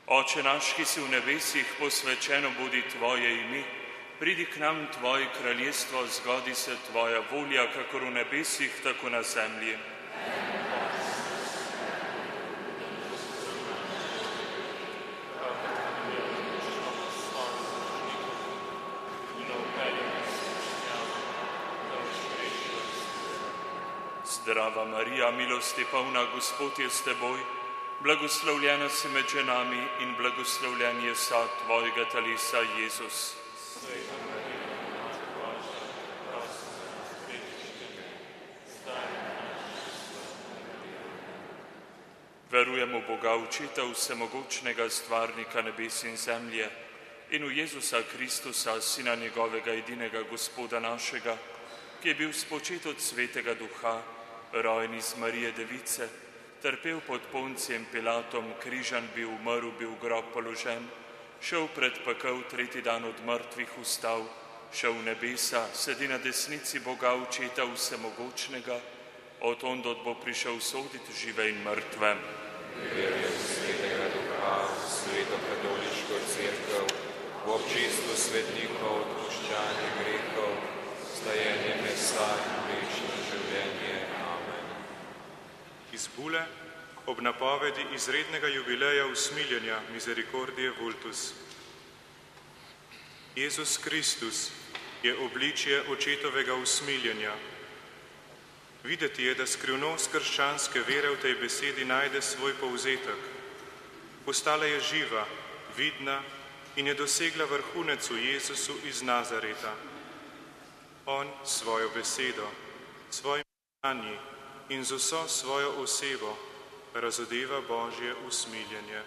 Oče naš, ki si v nebesih, posvečeno bodi tvoje ime. Pridi k nam tvoje kraljestvo, zgodi se tvoja volja, kakor v nebesih, tako na zemlji. Zdrava Marija, milosti polna, Gospod je s teboj, blagoslovljena si med ženami in blagoslovljen je sad tvojega telesa, Jezus. Verujem v Boga, Očeta vsemogočnega, stvarnika nebes in zemlje, in v Jezusa Kristusa, Sina njegovega edinega Gospoda našega, ki je bil spočet od Svetega Duha, rojen iz Marije Device, trpel pod Poncijem Pilatom, križan bil, umrl, bil v grob položen, šel pred pekel, tretji dan od mrtvih vstal, šel v nebesa, sedi na desnici Boga, Očeta vsemogočnega, od ondod bo prišel soditi žive in mrtve. Verujem v Svetega Duha, Sveto katoliško cerkev, v občinstvo svetnikov, odpuščanje grehov, stajenje mesa in večno življenje. Amen. Iz bule ob napovedi izrednega jubileja usmiljenja Misericordie Vultus. Jezus Kristus je obličje očetovega usmiljenja. Videti je, da skrivnost krščanske vere v tej besedi najde svoj povzetek. Postala je živa, vidna in je dosegla vrhunec v Jezusu iz Nazareta. On svojo besedo, svojim znanji in z vso svojo osebo razodeva Božje usmiljenje.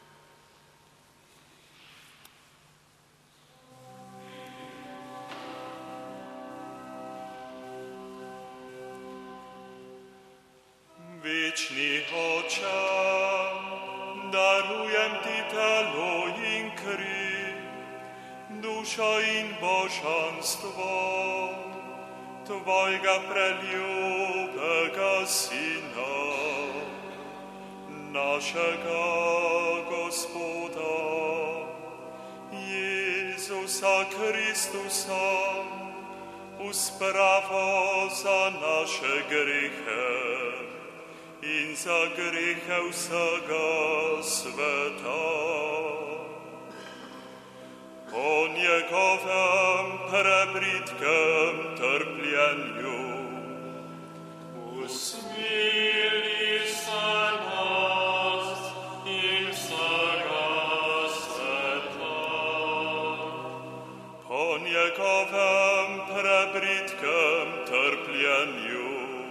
Večni Oče, darujem ti telo in kri, dušo in božanstvo tvojega preljubega Sina, našega Gospoda, Jezusa Kristusa, v spravo za naše grehe in za grehe vsega sveta. Po njegovem prebritkem trpljenju usmili se nas in vsega sveta. Po njegovem prebritkem trpljenju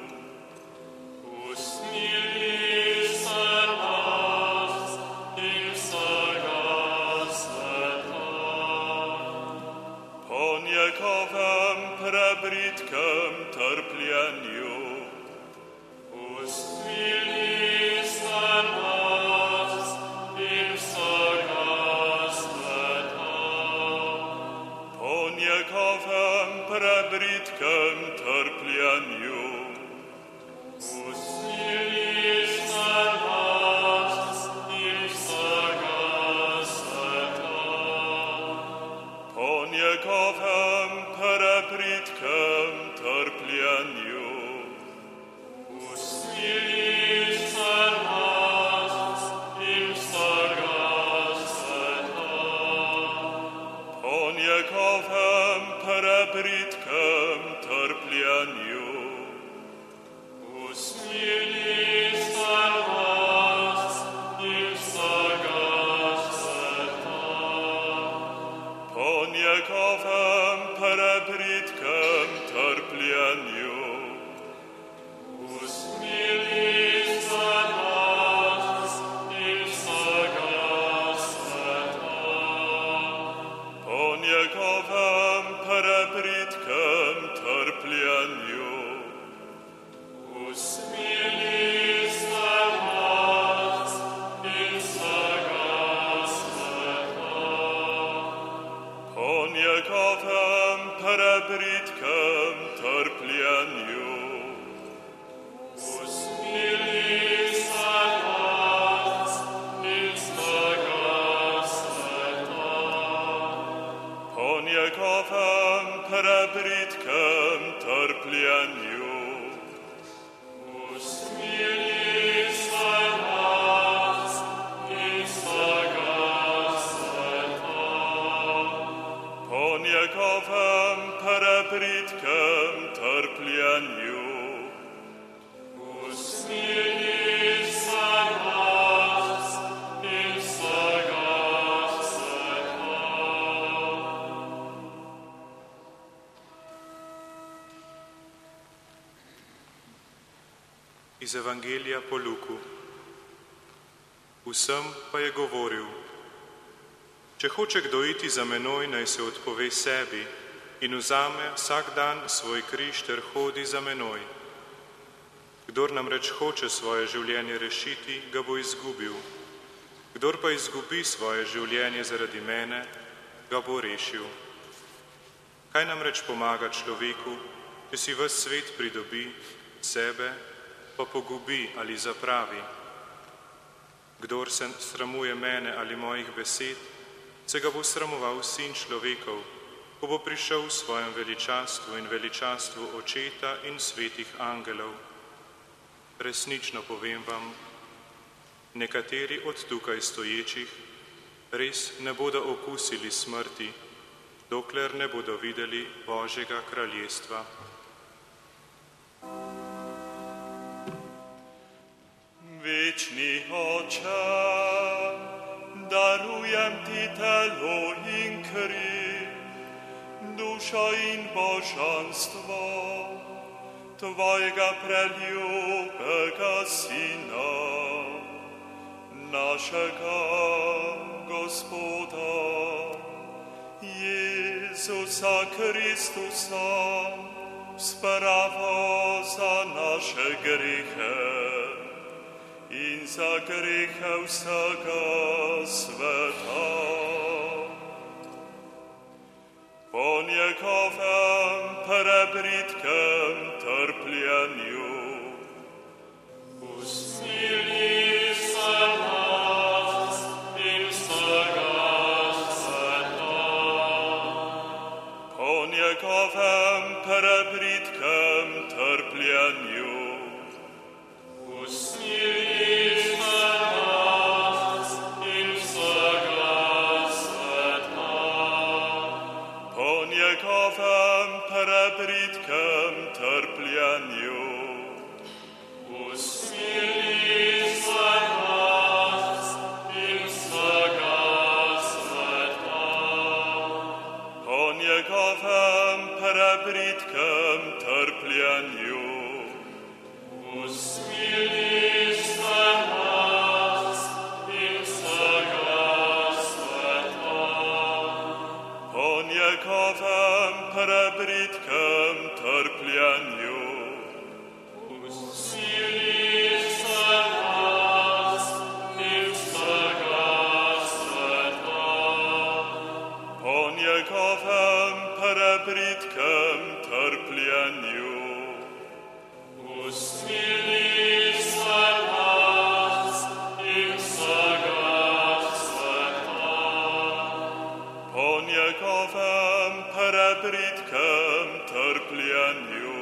usmili se nas in vsega sveta. Po njegovem prebritkem trpljenju usmili se nas in vsega sveta. Po njegovem prebritkem trpljenju usmili se nas in vsega sveta. Po njegovem prebritkem trpljenju usmili se nas in vsega sveta. Po njegovem prebritkem trpljenju usmili se nas in vsega sveta. Po njegovem prebritkem trpljenju usmili se nas in vsega sveta. Po njegovem prebritkem trpljenju usmili se nas in vsega sveta. Po njegovem prebritkem trpljenju usmili se nas in vsega prebritkem trpljenju. Po njegovem prebritkem trpljenju. Iz Evangelija po Luku. Vsem pa je govoril: če hoče kdo iti za menoj, naj se odpove sebi in vzame vsak dan svoj križ ter hodi za menoj. Kdor namreč hoče svoje življenje rešiti, ga bo izgubil. Kdor pa izgubi svoje življenje zaradi mene, ga bo rešil. Kaj namreč pomaga človeku, če si ves svet pridobi, sebe pa pogubi ali zapravi? Kdor se sramuje mene ali mojih besed, se ga bo sramoval Sin človekov, ko bo prišel v svojem veličastvu in veličastvu Očeta in svetih angelov. Resnično povem vam, nekateri od tukaj stoječih res ne bodo okusili smrti, dokler ne bodo videli Božjega kraljestva. Večni Oče, darujem ti telo in kri, dušo in božanstvo tvojega preljubega Sina, našega Gospoda, Jezusa Kristusa, spravo za naše grehe in za grehe vsega sveta. Po njegovem prebritkem trpljenju usmili se nas in vsega sveta. Po njegovem prebritkem trpljenju usmili se nas in vsega sveta. Po njegovem prebritkem trpljenju usmili se nas in vsega sveta. Po njegovem prebritkem trpljenju usmili se nas in vsega sveta. Po njegovem prebritkem trpljenju usmili se nas in vsega sveta. Po njegovem prebritkem trpljenju usmili se nas in vsega sveta. Po njegovem prebritkem trpljenju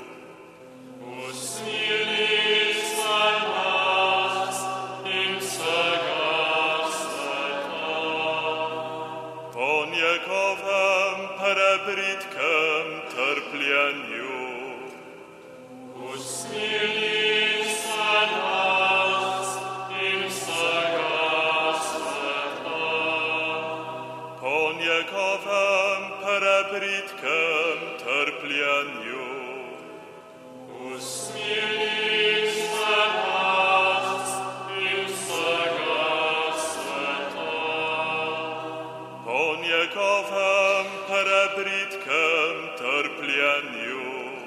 usmili se nas in vsega sveta. Po njegovem prebritkem trpljenju usmili se nas in vsega sveta. Po njegovem prebritkem trpljenju usmili se nas in vsega sveta. Po njegovem prebritkem trpljenju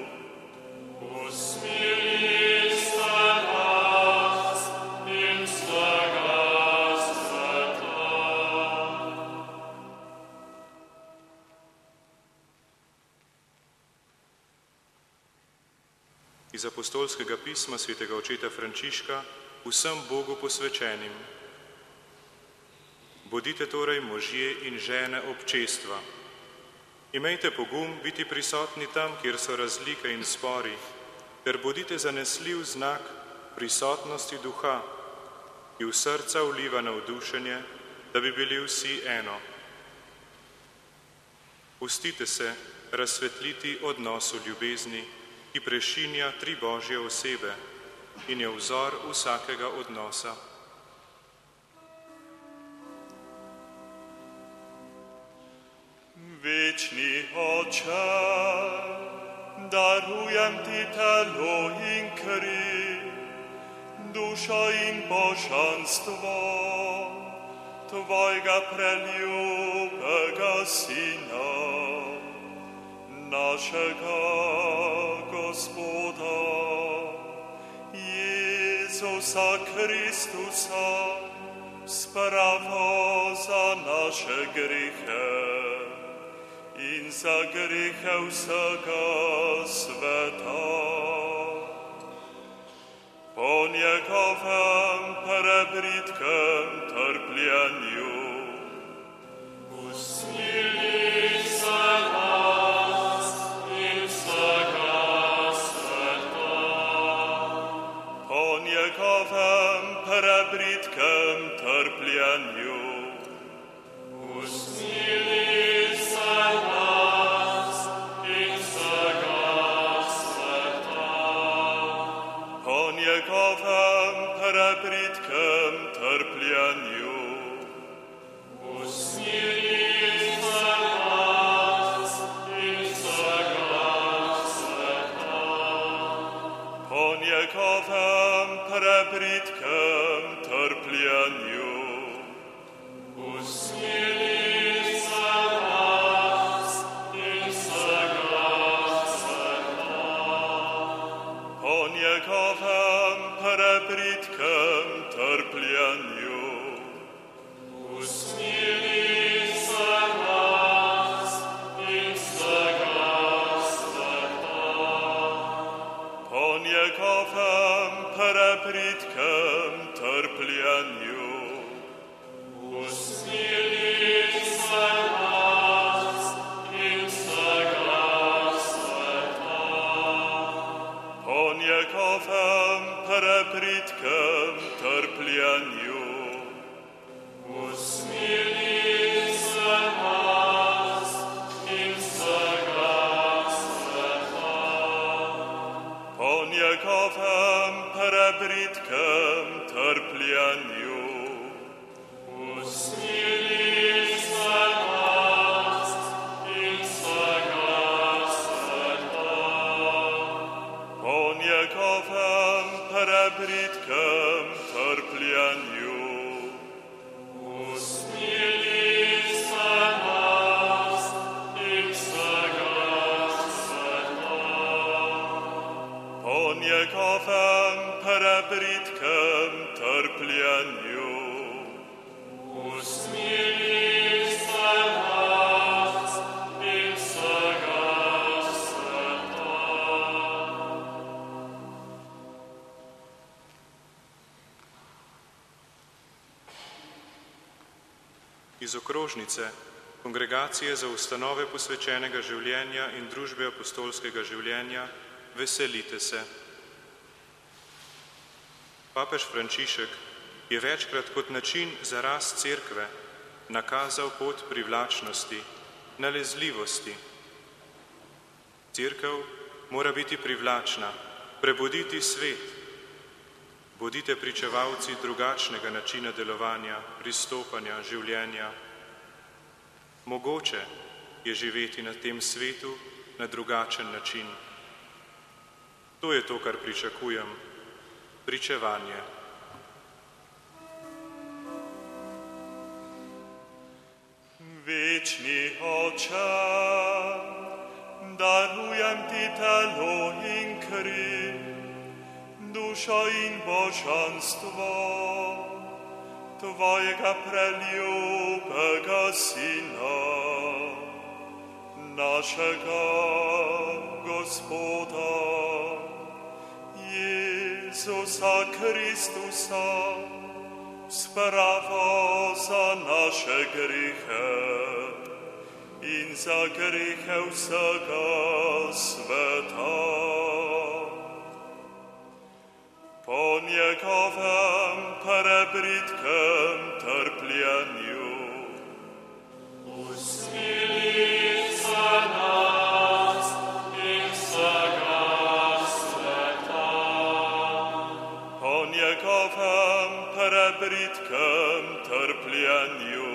usmili se nas in vsega sveta. Iz apostolskega pisma svetega očeta Frančiška vsem Bogu posvečenim. Bodite torej možje in žene občestva, Imejte pogum biti prisotni tam, kjer so razlike in spori, ter bodite zanesljiv znak prisotnosti duha, ki v srca vliva navdušenje, da bi bili vsi eno. Pustite se razsvetliti odnosu ljubezni, ki prešinja tri Božje osebe in je vzor vsakega odnosa. Večni Oče, darujem ti telo in kri, dušo in božanstvo tvojega preljubega Sina, našega Gospoda, Jezusa Kristusa, spravo za naše grehe in za grehe vsega sveta. Po njegovem prebritkem trpljenju usmili se nas in vsega sveta. Po njegovem prebritkem trpljenju usmili se nas in vsega sveta. Po njegovem prebritkem trpljenju usmili se nas in vsega sveta. Po njegovem prebritkem trpljenju usmili se nas in vsega sveta. Po njegovem prebritkem trpljenju usmili se nas in vsega sveta. Po njegovem prebritkem trpljenju usmili se nas in vsega sveta. Po njegovem prebritkem trpljenju usmili se nas in vsega sveta. Po njegovem prebritkem trpljenju usmili se nas in vsega sveta. Po njegovem prebritkem trpljenju usmili se nas in vsega sveta. Po njegovem prebritkem trpljenju usmili se nas in vsega sveta. Iz okrožnice Kongregacije za ustanove posvečenega življenja in družbe apostolskega življenja veselite se. Papež Frančišek je večkrat kot način za rast cerkve nakazal pot privlačnosti, nalezljivosti. Cerkev mora biti privlačna, prebuditi svet. Bodite pričevalci drugačnega načina delovanja, pristopanja, življenja. Mogoče je živeti na tem svetu na drugačen način. To je to, kar pričakujem. Pričevanje. Večni Oče, darujem ti telo in kri, dušo in božanstvo tvojega preljubega Sina, našega Gospoda, Jezusa Kristusa, spravo za naše grehe in za grehe vsega sveta. Po njegovem prebritkem trpljenju usmili za nas in vsega sveta. Po njegovem prebritkem trpljenju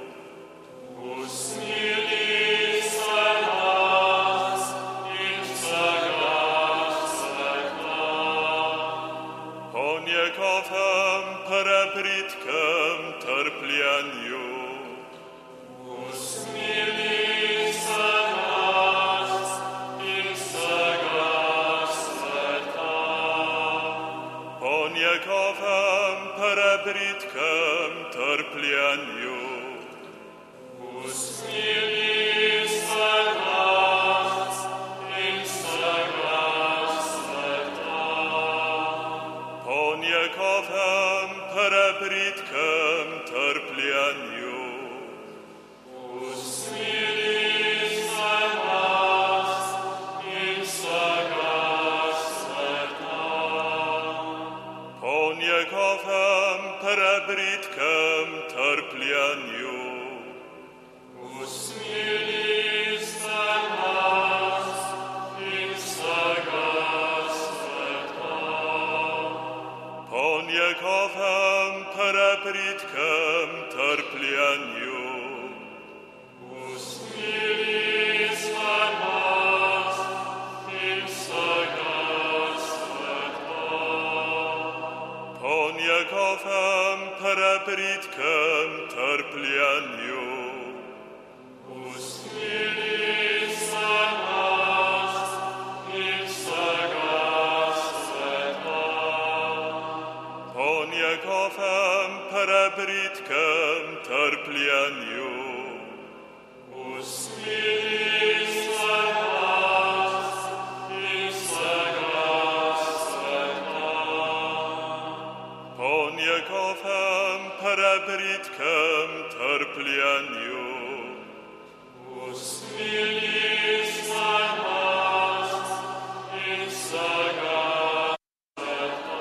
usmili za nas in vsega sveta. Po njegovem prebritkem trpljenju usmili za nas in vsega sveta. Po njegovem prebritkem trpljenju usmili za nas in vsega sveta. Po njegovem prebritkem trpljenju usmili za nas in vsega sveta. Po njegovem prebritkem trpljenju usmili za nas in vsega sveta. Po njegovem prebritkem trpljenju usmili za nas in vsega sveta. Po njegovem prebritkem trpljenju usmili za nas in vsega sveta. Po njegovem prebritkem trpljenju usmili za nas in vsega sveta. Po njegovem prebritkem trpljenju usmili za nas in vsega sveta.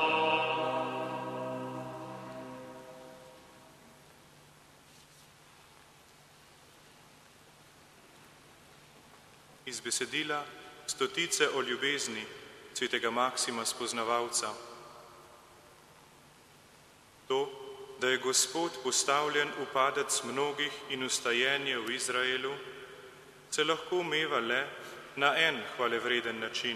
Iz besedila Stotice o ljubezni svetega Maksima Spoznavalca. To, da je Gospod postavljen v padec mnogih in ustajenje v Izraelu, se lahko umeva le na en hvalevreden način.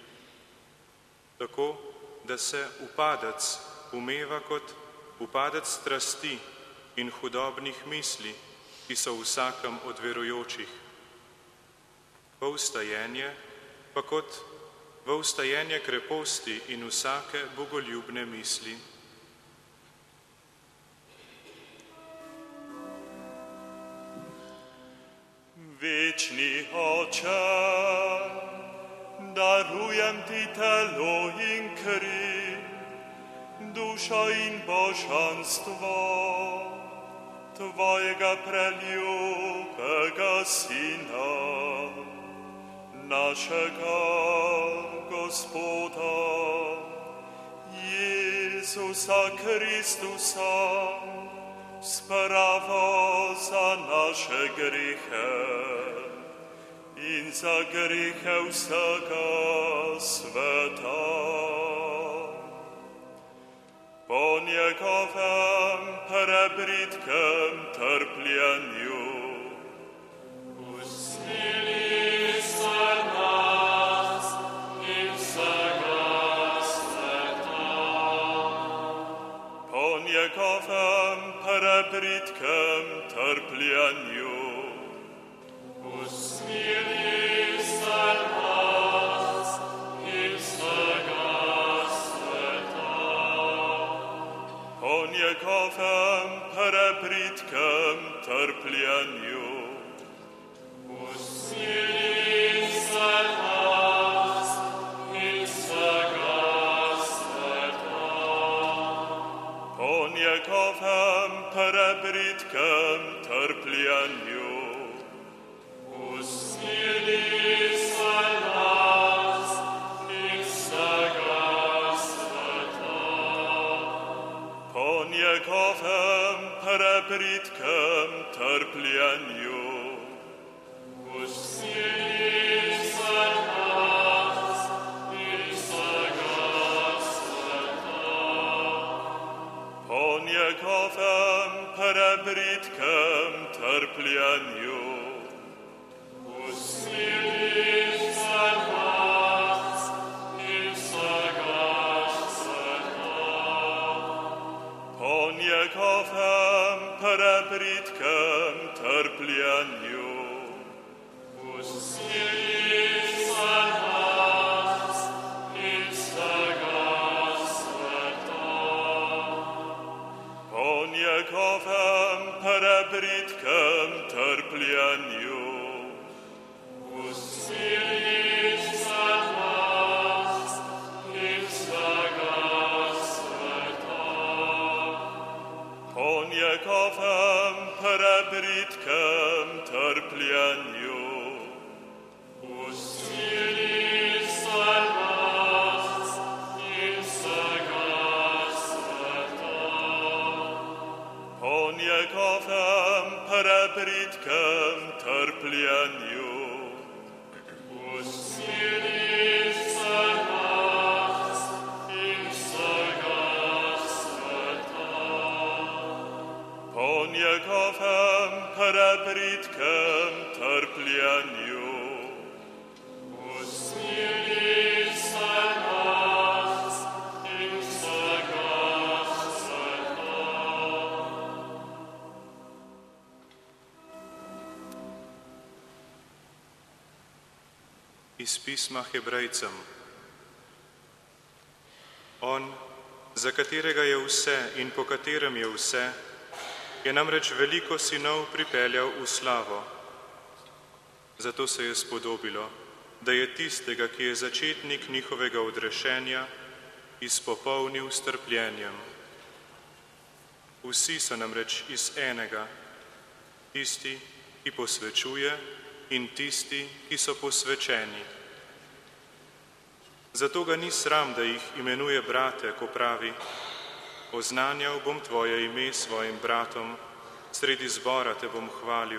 Tako, da se upadec umeva kot upadec strasti in hudobnih misli, ki so v vsakem od verujočih. V ustajenje pa kot v ustajenje kreposti in vsake bogoljubne misli. Večni Oče, darujem ti telo in kri, dušo in božanstvo tvojega preljubega Sina, našega Gospoda, Jezusa Kristusa, spravo za naše grehe in za grehe vsega sveta. Po njegovem prebritkem trpljenju usmili za nas in vsega sveta. Po njegovem prebritkem trpljenju usmili za nas in vsega sveta. Po njegovem prebritkem trpljenju usmili za nas in vsega sveta. Po njegovem prebritkem trpljenju trpljenju. Po njegovem prebritkem trpljenju. Po njegovem prebritkem trpljenju. Po njegovem prebritkem trpljenju. Po njegovem prebritkem trpljenju. Po njegovem prebritkem trpljenju. Iz pisma Hebrejcem. On, za katerega je vse in po katerem je vse, je namreč veliko sinov pripeljal v slavo. Zato se je spodobilo, da je tistega, ki je začetnik njihovega odrešenja, izpopolnil s trpljenjem. Vsi so namreč iz enega, tisti, ki posvečuje, in tisti, ki so posvečeni. Zato ga ni sram, da jih imenuje brate, ko pravi: oznanjal bom tvoje ime svojim bratom, sredi zbora te bom hvalil.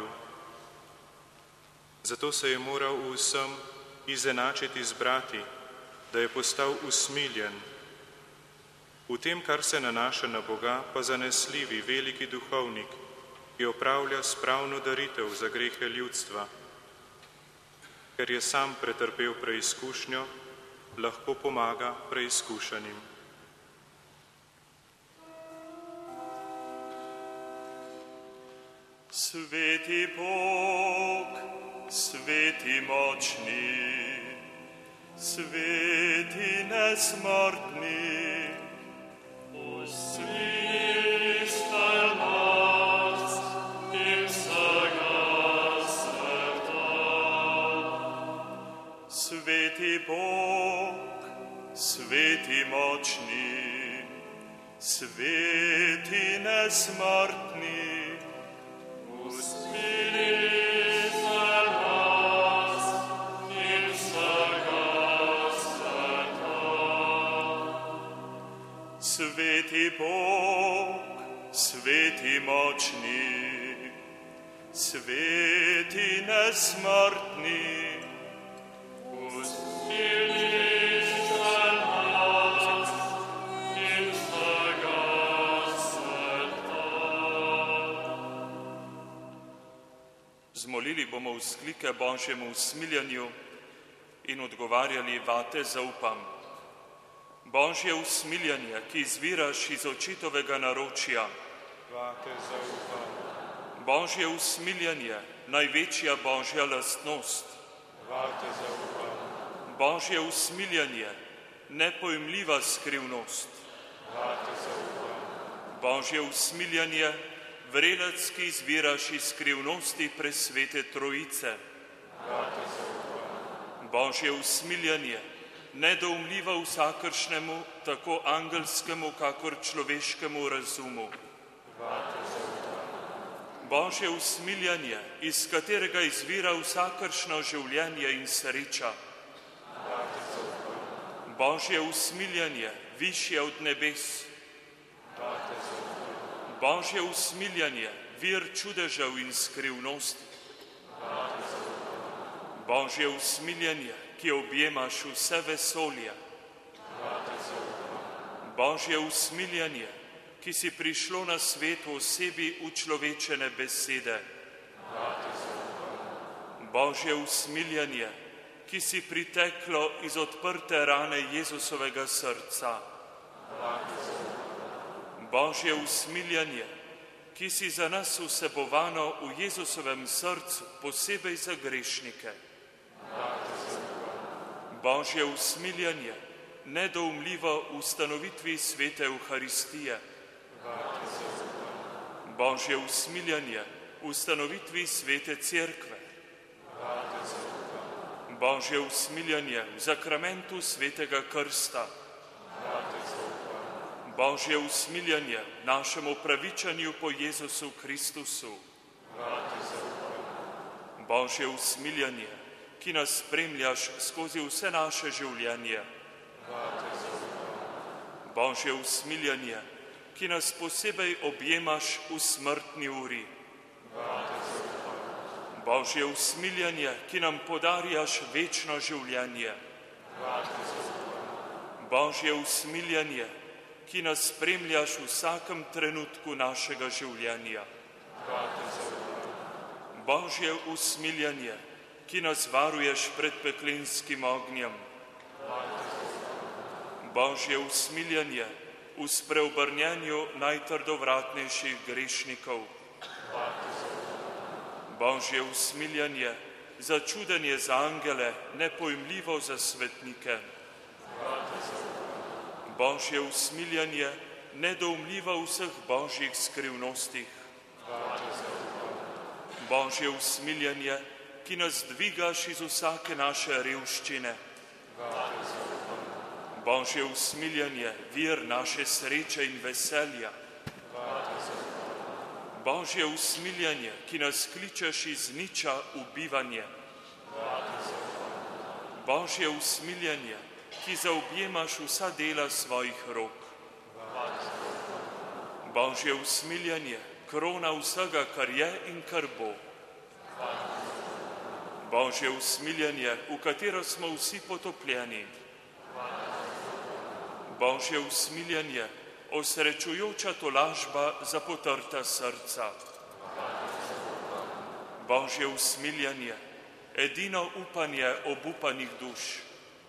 Zato se je moral v vsem izenačiti z brati, da je postal usmiljen. V tem, kar se nanaša na Boga, pa zanesljivi veliki duhovnik, ki opravlja spravno daritev za grehe ljudstva. Ker je sam pretrpel preizkušnjo, lahko pomaga preizkušanim. Sveti Bog, sveti močni, sveti nesmrtni, usmili ste nas in vsega sveta. Sveti Bog, sveti močni, sveti nesmrtni, sveti Bog, sveti močni, sveti nesmrtni, usmili za nas in vsega sveta. Zmolili bomo vzklike Božjemu usmiljenju in odgovarjali: vate zaupam. Božje usmiljanje, ki izviraš iz očetovega naročja. Vate zaupam. Božje usmiljanje, največja Božja lastnost. Vate zaupam. Božje usmiljanje, nepojmljiva skrivnost. Vate zaupam. Božje usmiljanje, vrelec, ki izviraš iz skrivnosti presvete Trojice. Vate zaupam. Božje usmiljanje, nedoumljiva vsakršnemu, tako angelskemu, kakor človeškemu razumu. Božje usmiljanje, iz katerega izvira vsakršno življenje in sreča. Božje usmiljanje, višje od nebes. Božje usmiljanje, vir čudežev in skrivnosti. Božje usmiljanje, ki objemaš vse vesolje. Božje usmiljanje, ki si prišlo na svet v osebi učlovečene besede. Božje usmiljenje, ki si priteklo iz odprte rane Jezusovega srca. Božje usmiljenje, ki si za nas vsebovano v Jezusovem srcu, posebej za grešnike. Božje usmiljenje, nedoumljivo v ustanovitvi svete Euharistije. Božje usmiljenje v ustanovitvi svete Cerkve. Božje usmiljenje v zakramentu svetega krsta. Božje usmiljenje v našem opravičanju po Jezusu Kristusu. Božje usmiljenje, ki nas spremljaš skozi vse naše življenje. Božje usmiljenje, ki nas posebej objemaš v smrtni uri. Božje usmiljenje, ki nam podarjaš večno življenje. Božje usmiljenje, ki nas spremljaš v vsakem trenutku našega življenja. Božje usmiljenje, ki nas varuješ pred peklenskim ognjem. Božje usmiljenje v spreobrnjenju najtrdovratnejših grešnikov. Božje usmiljenje, začudenje za angele, nepojmljivo za svetnike. Božje usmiljenje, nedoumljivo v vseh božjih skrivnostih. Božje usmiljenje, ki nas dvigaš iz vsake naše revščine. Božje usmiljenje, vir naše sreče in veselja. Božje usmiljenje, ki nas kličeš iz niča v bivanje. Božje usmiljenje, ki zaobjemaš vsa dela svojih rok. Božje usmiljenje, krona vsega, kar je in kar bo. Božje usmiljenje, v katero smo vsi potopljeni. Božje usmiljenje, osrečujoča tolažba za potrta srca. Božje usmiljenje, edino upanje obupanih duš.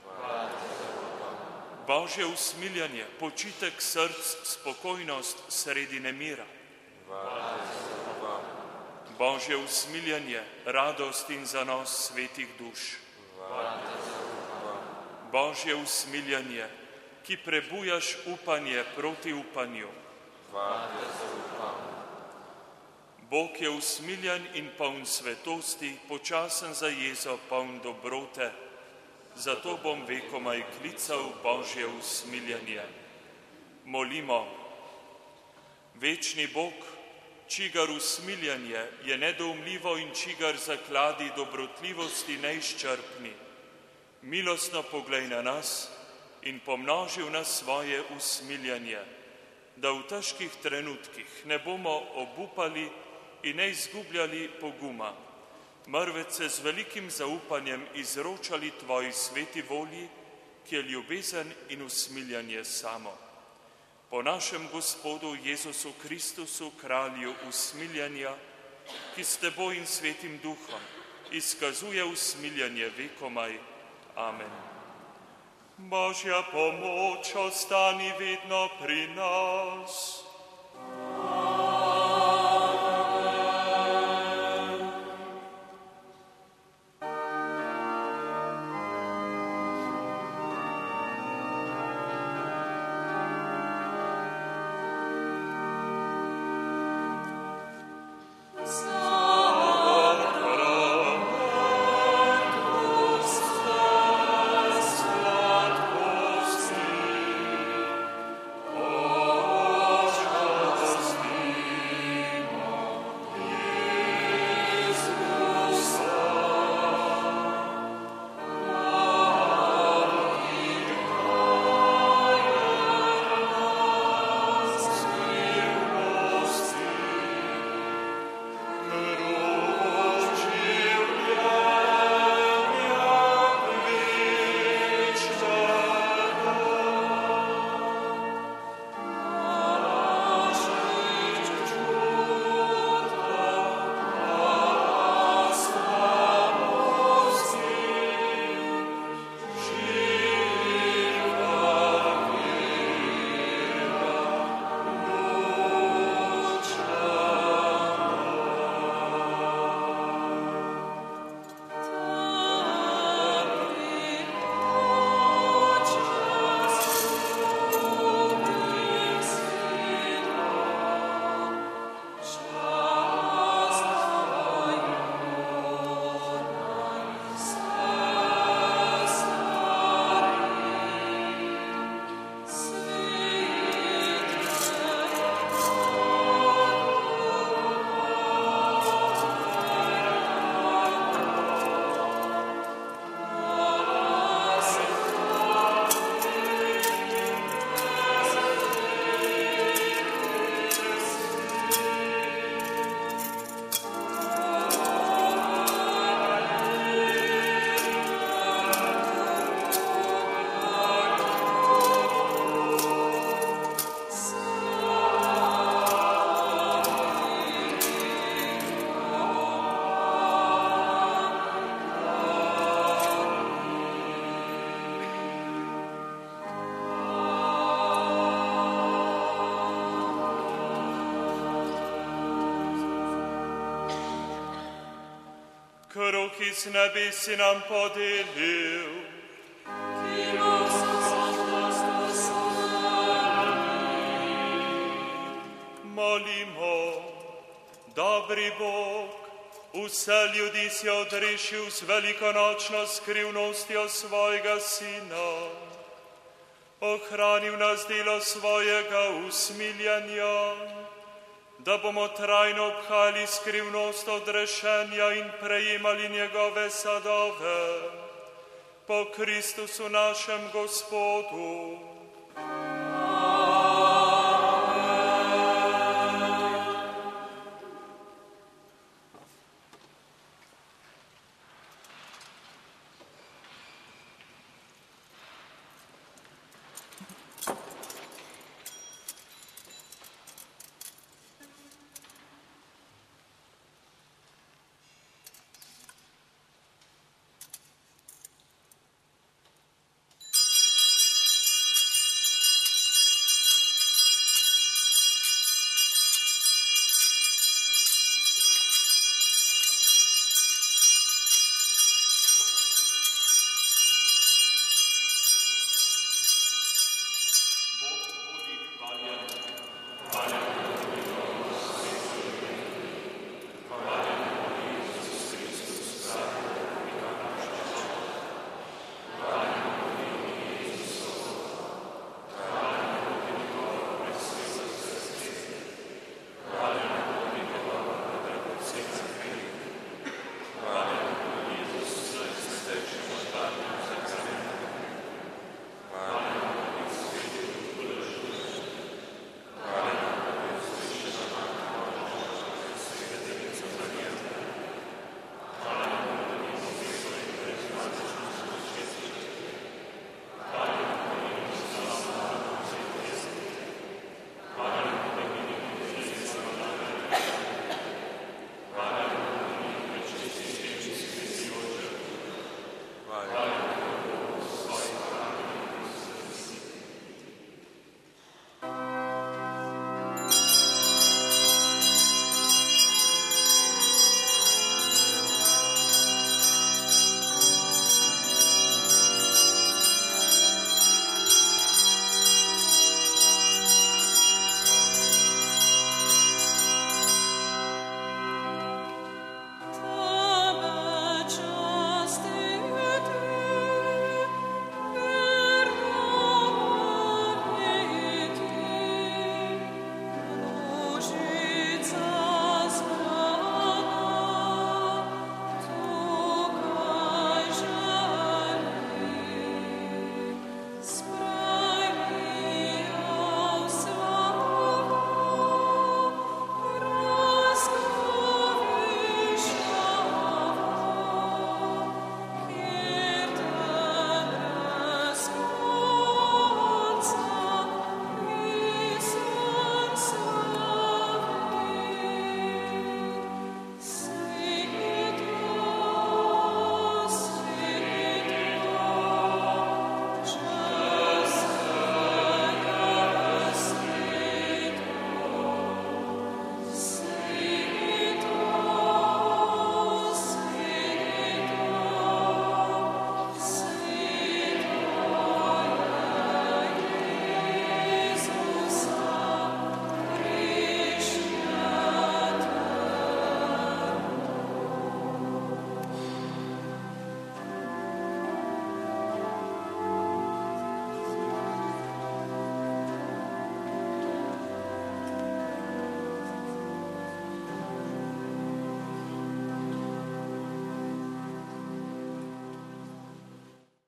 Božje usmiljenje, počitek src, spokojnost sredi nemira. Božje usmiljenje, radost in zanos svetih duš. Božje usmiljenje, ki prebujaš upanje proti upanju. Bog je usmiljen in poln svetosti, počasen za jezo, poln dobrote, zato bom vekomaj klical Božje usmiljenje. Molimo, večni Bog, čigar usmiljenje je nedoumljivo in čigar zakladi dobrotljivosti neizčrpni, milostno poglej na nas in pomnoži v nas svoje usmiljenje, da v težkih trenutkih ne bomo obupali in ne izgubljali poguma, marveč se z velikim zaupanjem izročali tvoji sveti volji, ki je ljubezen in usmiljenje samo. Po našem Gospodu Jezusu Kristusu, kralju usmiljenja, ki s teboj in svetim duhom izkazuje usmiljenje vekomaj. Amen. Božja pomoč ostani vedno pri nas. Bože, Kruh iz nebes si nam podelil. Molimo, dobri Bog, vse ljudi si odrešil z velikonočno skrivnostjo svojega Sina. Ohranil nas delo svojega usmiljanja, da bomo trajno obhajali skrivnost odrešenja in prejemali njegove sadove. Po Kristusu našem Gospodu.